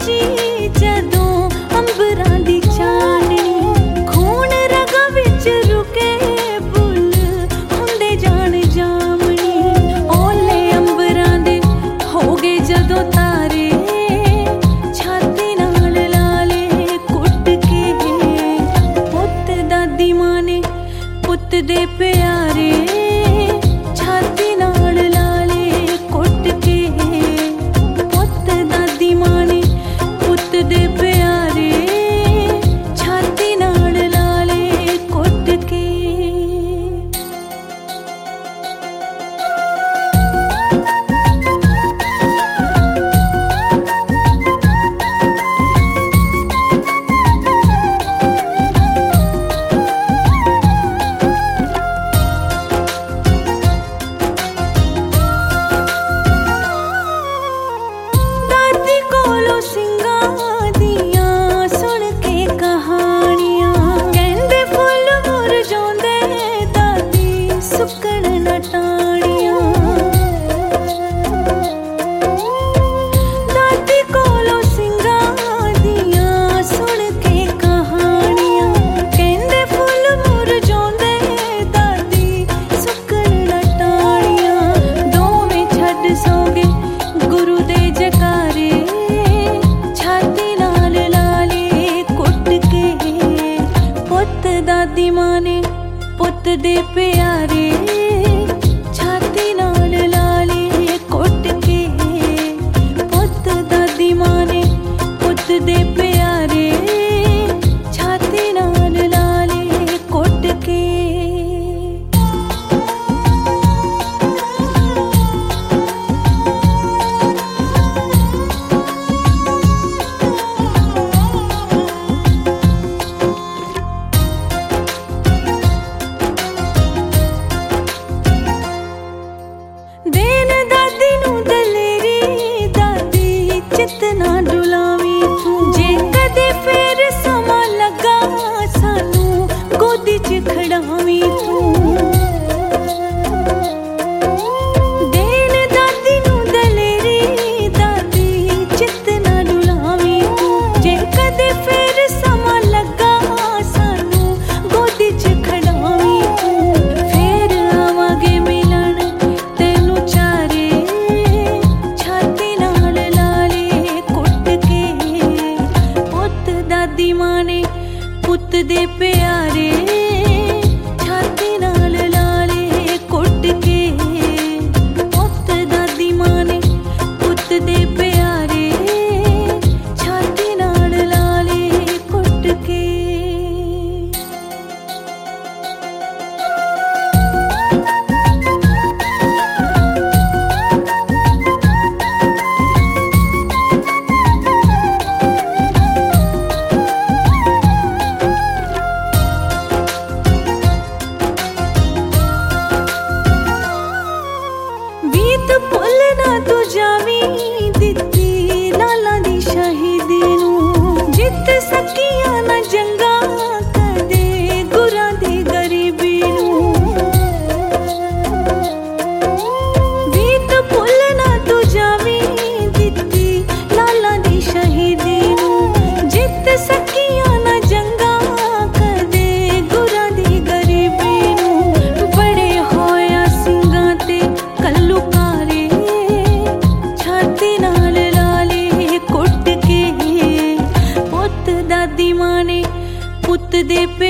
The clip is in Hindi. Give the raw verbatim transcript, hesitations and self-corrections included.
मची जदों अंबरां दी चांदनी खून रगा विच रुके बुल हुंदे जान जामनी ओले अंबरां दे हो गए जदों तारे छाती नाल लाले कुट के पुत दादी मां ने पुत दे प्यारे छाती नाल लाले कुट के पुत दादी मां ने पुत दे प्यारे छाती नाल लाले कुट के। दादी मां ने पुत दे प्यारे छाती नाल लाले कुट के पुत दादी मां ने पुत दे प्यारे छाती नाल लाले कुट के। देन दादी नू दलेरी दादी चितना डुलावी जे कदे फेर समा लगा सानू गोदी च खड़ावी तू देन दादी नू दलेरी दादी चितना डुलावी जे कदे फेर समा लगा सानू गोदी च खड़ावी तू फेर आवांगे मिलन दादी मां ने पुत दे प्यारे छाती नाल लाले कुट के पुत दादी मां ने पुत दे प्यारे छाती नाल लाले कुट के। भुल ना तू जावी दित्ती लाला दी शहीदी नू जित सकिया ना जंगा कदे गुरां दी गरीबी नू बीत भुल ना तू जावी दित्ती लाला दी शहीदी नू जित सकिया ना जंगा कदे गुरां दी गरीबी नू बड़े होया सिंगां ते कल्लू दादी मां ने पुत दे